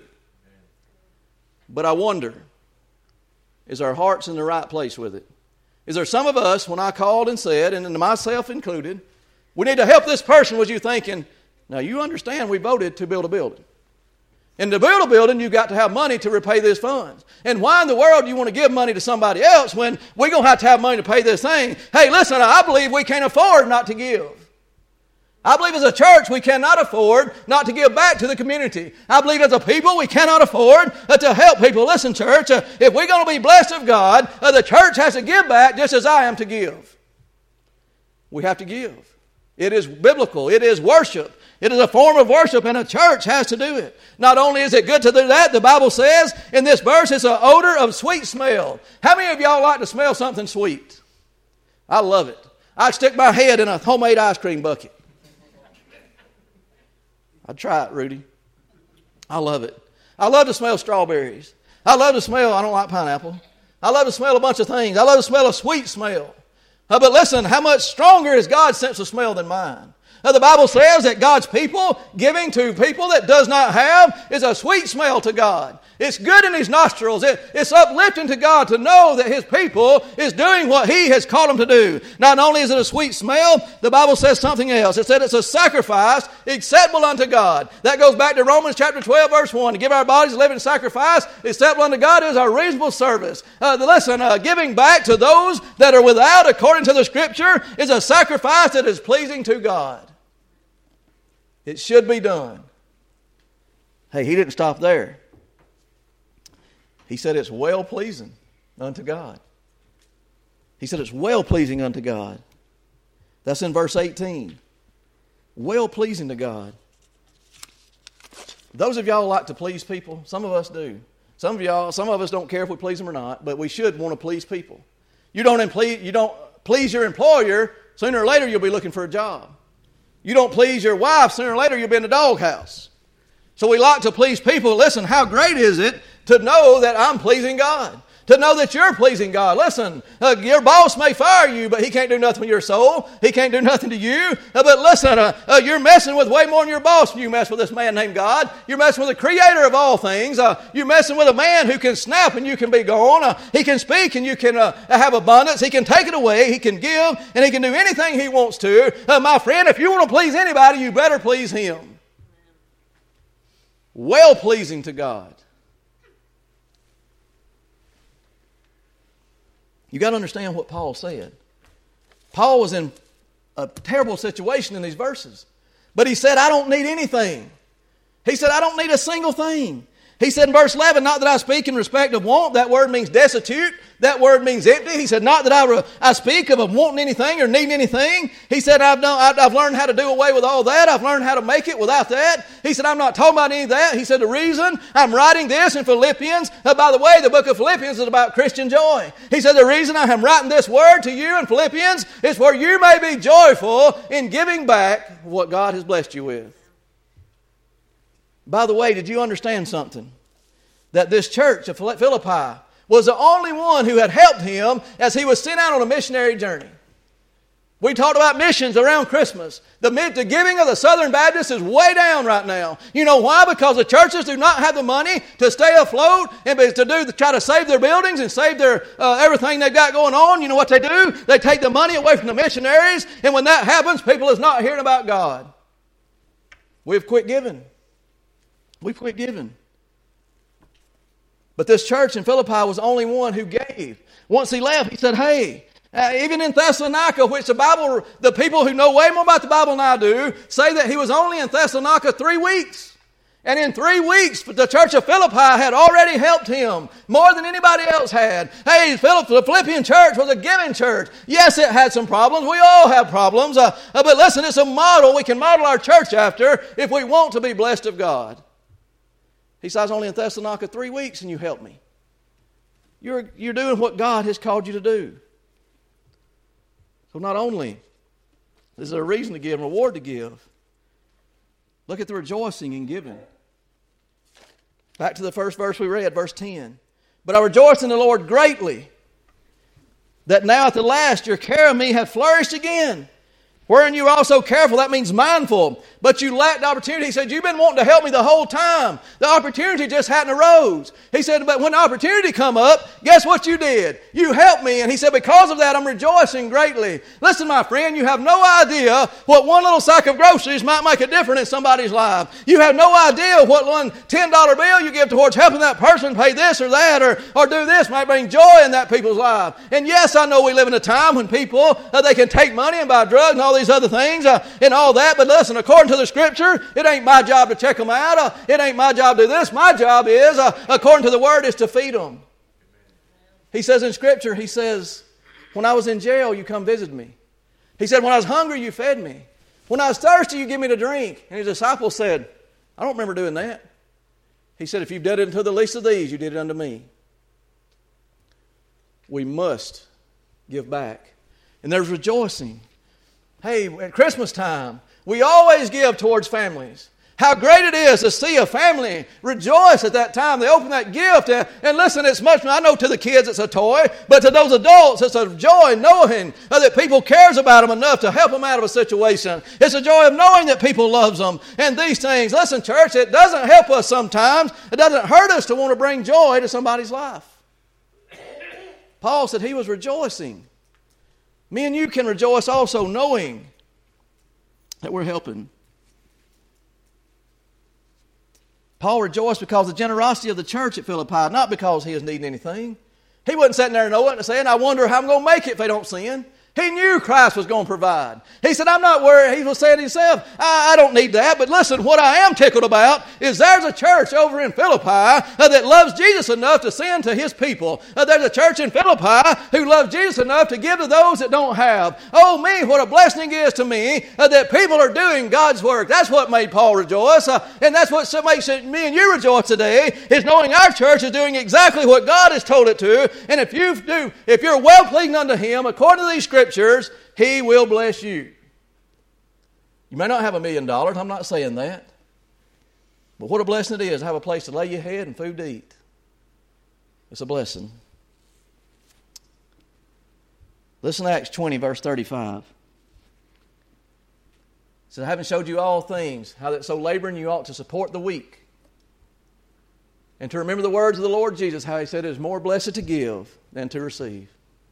But I wonder, is our hearts in the right place with it? Is there some of us, when I called and said, and myself included, we need to help this person, was you thinking, now you understand we voted to build a building. And to build a building, you've got to have money to repay these funds. And why in the world do you want to give money to somebody else when we're going to have to have money to pay this thing? Hey, listen, I believe we can't afford not to give. I believe as a church we cannot afford not to give back to the community. I believe as a people we cannot afford uh, to help people. Listen, church, uh, if we're going to be blessed of God, uh, the church has to give back just as I am to give. We have to give. It is biblical. It is worship. It is a form of worship, and a church has to do it. Not only is it good to do that, the Bible says in this verse it's an odor of sweet smell. How many of y'all like to smell something sweet? I love it. I'd stick my head in a homemade ice cream bucket. I'd try it, Rudy. I love it. I love to smell strawberries. I love to smell, I don't like pineapple. I love to smell a bunch of things. I love to smell a sweet smell. Uh, but listen, how much stronger is God's sense of smell than mine? Now, the Bible says that God's people giving to people that does not have is a sweet smell to God. It's good in His nostrils. It, it's uplifting to God to know that His people is doing what He has called them to do. Not only is it a sweet smell, the Bible says something else. It said it's a sacrifice acceptable unto God. That goes back to Romans chapter twelve, verse one. To give our bodies a living sacrifice acceptable unto God is our reasonable service. Uh, listen, uh, giving back to those that are without, according to the Scripture, is a sacrifice that is pleasing to God. It should be done. Hey, He didn't stop there. He said it's well-pleasing unto God. He said it's well-pleasing unto God. That's in verse eighteen. Well-pleasing to God. Those of y'all like to please people, some of us do. Some of y'all, some of us don't care if we please them or not, but we should want to please people. You don't, impl- you don't please your employer, sooner or later you'll be looking for a job. You don't please your wife, sooner or later you'll be in the doghouse. So we like to please people. Listen, how great is it to know that I'm pleasing God? To know that you're pleasing God. Listen, uh, your boss may fire you, but he can't do nothing with your soul. He can't do nothing to you. Uh, but listen, uh, uh, you're messing with way more than your boss when you mess with this man named God. You're messing with the creator of all things. Uh, you're messing with a man who can snap and you can be gone. Uh, he can speak and you can uh, have abundance. He can take it away. He can give and he can do anything he wants to. Uh, my friend, if you want to please anybody, you better please him. Well-pleasing to God. You got to understand what Paul said. Paul was in a terrible situation in these verses. But he said, I don't need anything. He said, I don't need a single thing. He said in verse eleven, not that I speak in respect of want. That word means destitute. That word means empty. He said, not that I, re- I speak of wanting anything or needing anything. He said, I've, done, I've, I've learned how to do away with all that. I've learned how to make it without that. He said, I'm not talking about any of that. He said, the reason I'm writing this in Philippians, uh, by the way, the book of Philippians is about Christian joy. He said, the reason I am writing this word to you in Philippians is for you may be joyful in giving back what God has blessed you with. By the way, did you understand something? That this church of Philippi was the only one who had helped him as he was sent out on a missionary journey. We talked about missions around Christmas. The, the giving of the Southern Baptists is way down right now. You know why? Because the churches do not have the money to stay afloat and to do to try to save their buildings and save their uh, everything they've got going on. You know what they do? They take the money away from the missionaries, and when that happens, people is not hearing about God. We've quit giving. We've quit giving. But this church in Philippi was the only one who gave. Once he left, he said, hey, uh, even in Thessalonica, which the Bible, the people who know way more about the Bible than I do, say that he was only in Thessalonica three weeks. And in three weeks, the church of Philippi had already helped him more than anybody else had. Hey, Philipp, the Philippian church was a giving church. Yes, it had some problems. We all have problems. Uh, uh, but listen, it's a model we can model our church after if we want to be blessed of God. He said, I was only in Thessalonica three weeks and you helped me. You're, you're doing what God has called you to do. So not only is there a reason to give, a reward to give, look at the rejoicing in giving. Back to the first verse we read, verse ten. But I rejoice in the Lord greatly, that now at the last your care of me hath flourished again. Wherein you are also careful, that means mindful. But you lacked opportunity. He said, you've been wanting to help me the whole time. The opportunity just hadn't arose. He said, but when the opportunity come up, guess what you did? You helped me. And he said, because of that, I'm rejoicing greatly. Listen, my friend, you have no idea what one little sack of groceries might make a difference in somebody's life. You have no idea what one ten dollar bill you give towards helping that person pay this or that or, or do this might bring joy in that people's life. And yes, I know we live in a time when people, uh, they can take money and buy drugs and all these other things uh, and all that. But listen, according to the Scripture, it ain't my job to check them out. Uh, it ain't my job to do this. My job is, uh, according to the Word, is to feed them. He says in Scripture, he says, when I was in jail, you come visit me. He said, when I was hungry, you fed me. When I was thirsty, you give me to drink. And his disciples said, I don't remember doing that. He said, if you've done it unto the least of these, you did it unto me. We must give back. And there's rejoicing. Hey, at Christmas time, we always give towards families. How great it is to see a family rejoice at that time. They open that gift. And, and listen, it's much, I know to the kids it's a toy, but to those adults it's a joy knowing uh, that people cares about them enough to help them out of a situation. It's a joy of knowing that people loves them and these things. Listen, church, it doesn't help us sometimes. It doesn't hurt us to want to bring joy to somebody's life. Paul said he was rejoicing. Me and you can rejoice also knowing that we're helping. Paul rejoiced because of the generosity of the church at Philippi, not because he was needing anything. He wasn't sitting there knowing and saying, I wonder how I'm going to make it if they don't sin. He knew Christ was going to provide. He said, I'm not worried. He was saying to himself, I, I don't need that. But listen, what I am tickled about is there's a church over in Philippi uh, that loves Jesus enough to send to his people. Uh, there's a church in Philippi who loves Jesus enough to give to those that don't have. Oh, me, what a blessing it is to me uh, that people are doing God's work. That's what made Paul rejoice. Uh, and that's what makes it, me and you rejoice today, is knowing our church is doing exactly what God has told it to. And if you do, if you're well pleasing unto him, according to these scriptures, Scriptures, he will bless you. You may not have a million dollars. I'm not saying that. But what a blessing it is to have a place to lay your head and food to eat. It's a blessing. Listen to Acts twenty, verse thirty-five. It says, having showed you all things, how that so laboring you ought to support the weak. And to remember the words of the Lord Jesus, how he said it is more blessed to give than to receive.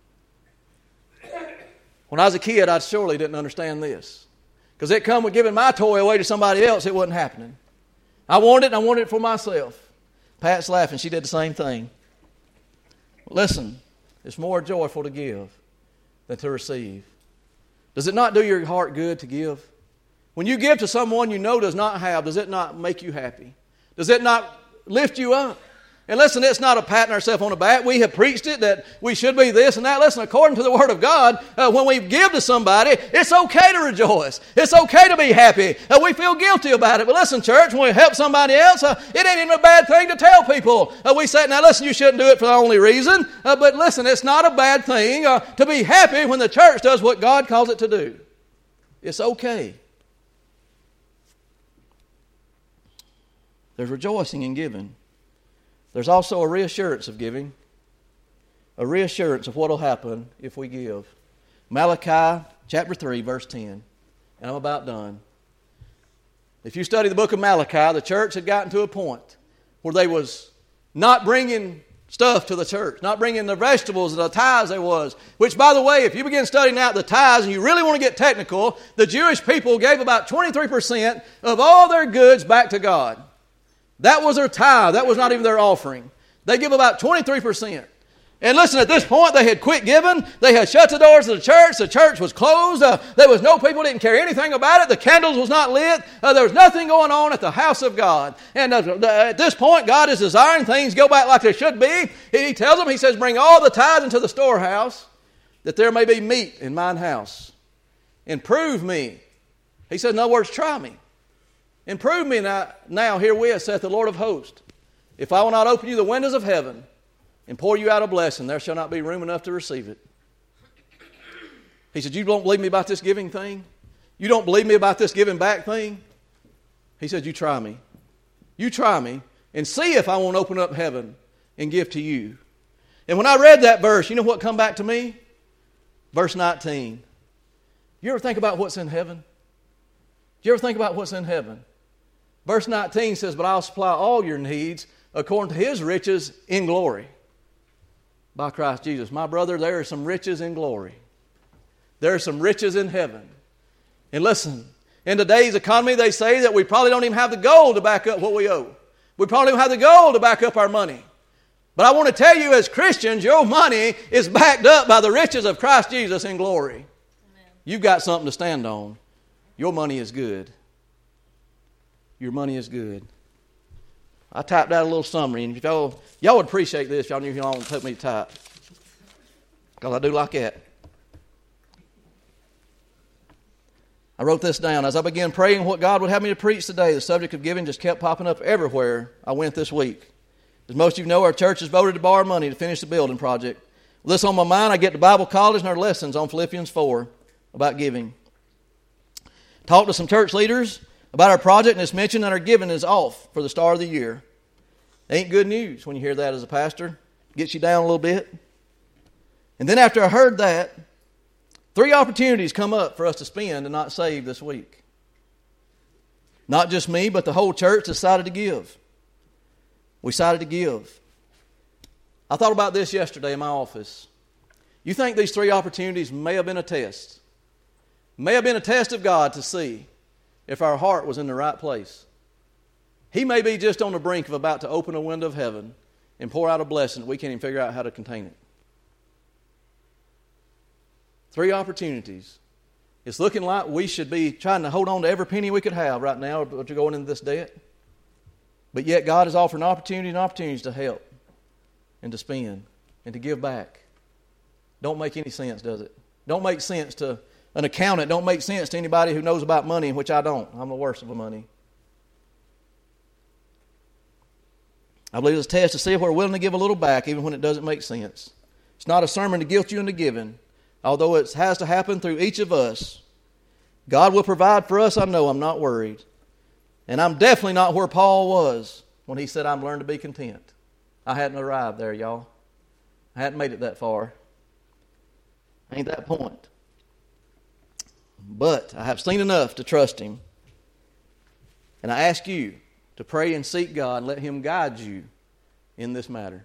When I was a kid, I surely didn't understand this. Because it come with giving my toy away to somebody else, it wasn't happening. I wanted it, and I wanted it for myself. Pat's laughing. She did the same thing. Listen, it's more joyful to give than to receive. Does it not do your heart good to give? When you give to someone you know does not have, does it not make you happy? Does it not lift you up? And listen, it's not a patting ourselves on the back. We have preached it that we should be this and that. Listen, according to the Word of God, uh, when we give to somebody, it's okay to rejoice. It's okay to be happy. Uh, we feel guilty about it. But listen, church, when we help somebody else, uh, it ain't even a bad thing to tell people. Uh, we say, now listen, you shouldn't do it for the only reason. Uh, but listen, it's not a bad thing uh, to be happy when the church does what God calls it to do. It's okay. There's rejoicing in giving. There's also a reassurance of giving, a reassurance of what will happen if we give. Malachi chapter three, verse ten, and I'm about done. If you study the book of Malachi, the church had gotten to a point where they was not bringing stuff to the church, not bringing the vegetables and the tithes there was, which, by the way, if you begin studying out the tithes and you really want to get technical, the Jewish people gave about twenty-three percent of all their goods back to God. That was their tithe. That was not even their offering. They give about twenty-three percent. And listen, at this point, they had quit giving. They had shut the doors of the church. The church was closed. Uh, there was no people, didn't care anything about it. The candles was not lit. Uh, there was nothing going on at the house of God. And uh, at this point, God is desiring things go back like they should be. He tells them, he says, bring all the tithes into the storehouse, that there may be meat in mine house. And prove me. He said, in other words, try me. And prove me now, now herewith, saith the Lord of hosts, if I will not open you the windows of heaven and pour you out a blessing, there shall not be room enough to receive it. He said, you don't believe me about this giving thing? You don't believe me about this giving back thing? He said, you try me. You try me and see if I won't open up heaven and give to you. And when I read that verse, you know what come back to me? Verse nineteen. You ever think about what's in heaven? Do you ever think about what's in heaven? Verse nineteen says, but I'll supply all your needs according to his riches in glory by Christ Jesus. My brother, there are some riches in glory. There are some riches in heaven. And listen, in today's economy, they say that we probably don't even have the gold to back up what we owe. We probably don't have the gold to back up our money. But I want to tell you, as Christians, your money is backed up by the riches of Christ Jesus in glory. Amen. You've got something to stand on. Your money is good. Your money is good. I typed out a little summary, and if y'all, y'all would appreciate this. Y'all knew y'all would take me to type, because I do like that. I wrote this down. As I began praying what God would have me to preach today, the subject of giving just kept popping up everywhere I went this week. As most of you know, our church has voted to borrow money to finish the building project. With this on my mind, I get to Bible college and our lessons on Philippians four about giving. Talked to some church leaders about our project, and it's mentioned that our giving is off for the start of the year. Ain't good news when you hear that as a pastor. Gets you down a little bit. And then after I heard that, three opportunities come up for us to spend and not save this week. Not just me, but the whole church decided to give. We decided to give. I thought about this yesterday in my office. You think these three opportunities may have been a test? May have been a test of God to see if our heart was in the right place. He may be just on the brink of about to open a window of heaven and pour out a blessing that we can't even figure out how to contain it. Three opportunities. It's looking like we should be trying to hold on to every penny we could have right now to going into this debt. But yet God is offering opportunity and opportunities to help and to spend and to give back. Don't make any sense, does it? Don't make sense to an accountant. Don't make sense to anybody who knows about money, which I don't. I'm the worst of the money. I believe it's a test to see if we're willing to give a little back even when it doesn't make sense. It's not a sermon to guilt you into giving. Although it has to happen through each of us. God will provide for us, I know. I'm not worried. And I'm definitely not where Paul was when he said, I'm learned to be content. I hadn't arrived there, y'all. I hadn't made it that far. Ain't that point. But I have seen enough to trust Him. And I ask you to pray and seek God and let Him guide you in this matter.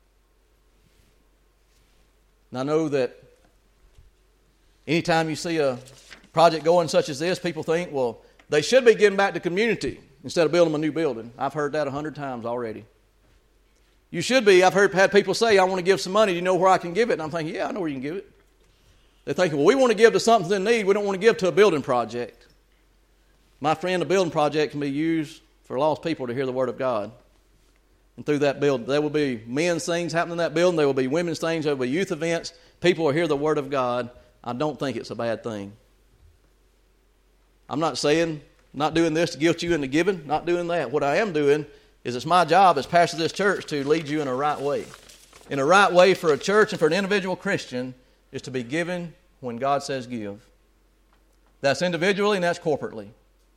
And I know that anytime you see a project going such as this, people think, well, they should be giving back to community instead of building a new building. I've heard that a hundred times already. You should be. I've heard had people say, I want to give some money. Do you know where I can give it? And I'm thinking, yeah, I know where you can give it. They're thinking, well, we want to give to something in need. We don't want to give to a building project. My friend, a building project can be used for lost people to hear the Word of God. And through that building, there will be men's things happening in that building. There will be women's things. There will be youth events. People will hear the Word of God. I don't think it's a bad thing. I'm not saying, not doing this to guilt you into giving. Not doing that. What I am doing is it's my job as pastor of this church to lead you in a right way. In a right way for a church and for an individual Christian is to be given when God says give. That's individually and that's corporately.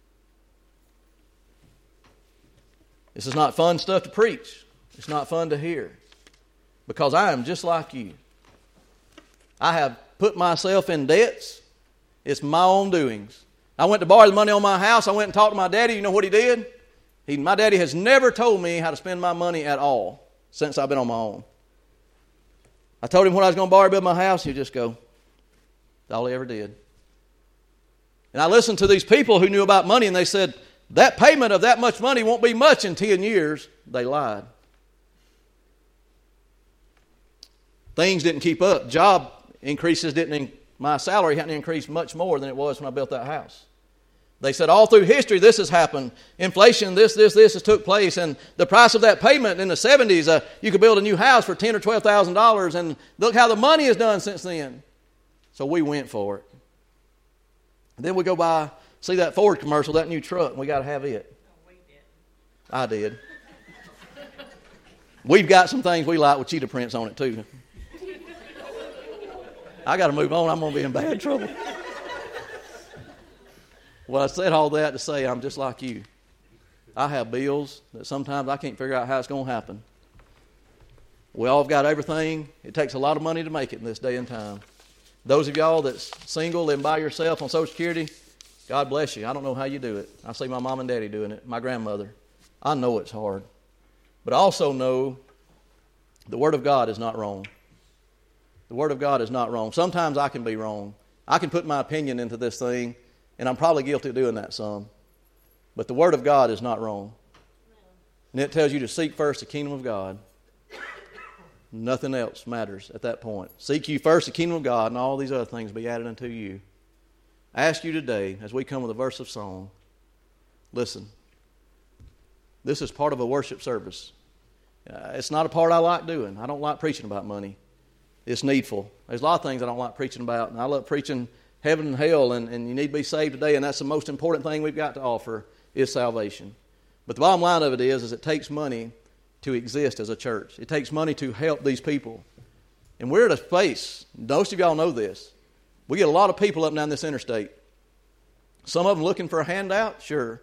This is not fun stuff to preach. It's not fun to hear. Because I am just like you. I have put myself in debts. It's my own doings. I went to borrow the money on my house. I went and talked to my daddy. You know what he did? He, my daddy has never told me how to spend my money at all since I've been on my own. I told him when I was going to borrow to build my house, he'd just go. That's all he ever did. And I listened to these people who knew about money, and they said, that payment of that much money won't be much in ten years. They lied. Things didn't keep up. Job increases didn't, in, my salary hadn't increased much more than it was when I built that house. They said all through history this has happened. Inflation, this, this, this has took place. And the price of that payment in the seventies, uh, you could build a new house for ten thousand dollars or twelve thousand dollars. And look how the money is done since then. So we went for it. And then we go by, see that Ford commercial, that new truck, and we got to have it. No, we didn't. I did. We've got some things we like with cheetah prints on it too. I got to move on. I'm going to be in bad trouble. Well, I said all that to say I'm just like you. I have bills that sometimes I can't figure out how it's going to happen. We all have got everything. It takes a lot of money to make it in this day and time. Those of y'all that's single, living by yourself on Social Security, God bless you. I don't know how you do it. I see my mom and daddy doing it, my grandmother. I know it's hard. But I also know the Word of God is not wrong. The Word of God is not wrong. Sometimes I can be wrong. I can put my opinion into this thing, and I'm probably guilty of doing that some. But the Word of God is not wrong. And it tells you to seek first the kingdom of God. Nothing else matters at that point. Seek you first the kingdom of God, and all these other things will be added unto you. I ask you today, as we come with a verse of song, listen. This is part of a worship service. Uh, it's not a part I like doing. I don't like preaching about money. It's needful. There's a lot of things I don't like preaching about, and I love preaching heaven and hell, and, and you need to be saved today, and that's the most important thing we've got to offer is salvation. But the bottom line of it is, is it takes money to exist as a church. It takes money to help these people. And we're at a place, most of y'all know this, we get a lot of people up and down this interstate. Some of them looking for a handout, sure.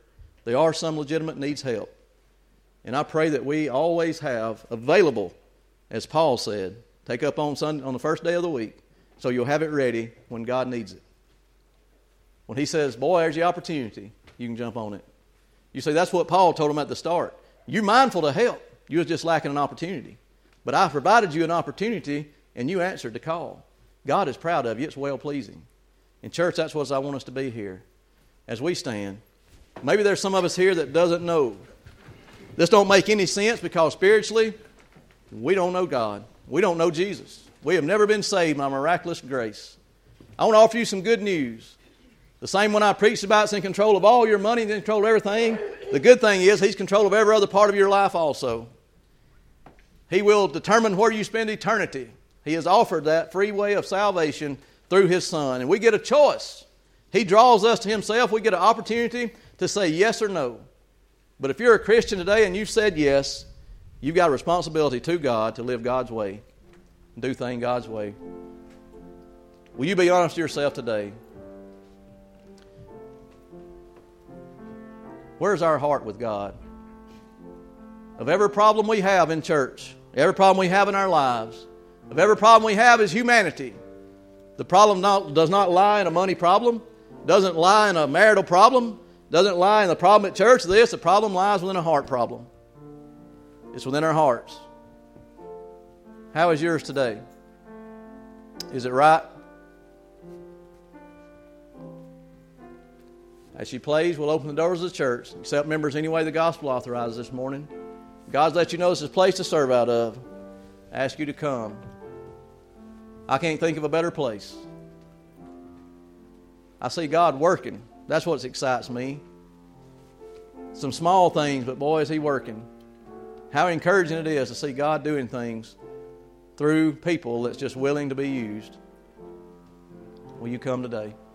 There are some legitimate needs help. And I pray that we always have available, as Paul said, take up on Sunday, on the first day of the week, so you'll have it ready when God needs it. When he says, boy, there's the opportunity, you can jump on it. You say, that's what Paul told him at the start. You're mindful to help. You was just lacking an opportunity. But I provided you an opportunity, and you answered the call. God is proud of you. It's well-pleasing. In church, that's what I want us to be here. As we stand, maybe there's some of us here that doesn't know. This don't make any sense because spiritually, we don't know God. We don't know Jesus. We have never been saved by miraculous grace. I want to offer you some good news. The same one I preached about is in control of all your money, in control of everything. The good thing is he's in control of every other part of your life also. He will determine where you spend eternity. He has offered that free way of salvation through his Son. And we get a choice. He draws us to himself. We get an opportunity to say yes or no. But if you're a Christian today and you've said yes, you've got a responsibility to God to live God's way and do things God's way. Will you be honest with yourself today? Where's our heart with God? Of every problem we have in church, every problem we have in our lives, of every problem we have is humanity. The problem not, does not lie in a money problem, doesn't lie in a marital problem, doesn't lie in the problem at church. This, the problem lies within a heart problem. It's within our hearts. How is yours today? Is it right? As she plays, we'll open the doors of the church. Accept members any way the gospel authorizes this morning. God's let you know this is a place to serve out of. I ask you to come. I can't think of a better place. I see God working. That's what excites me. Some small things, but boy, is he working. How encouraging it is to see God doing things through people that's just willing to be used. Will you come today?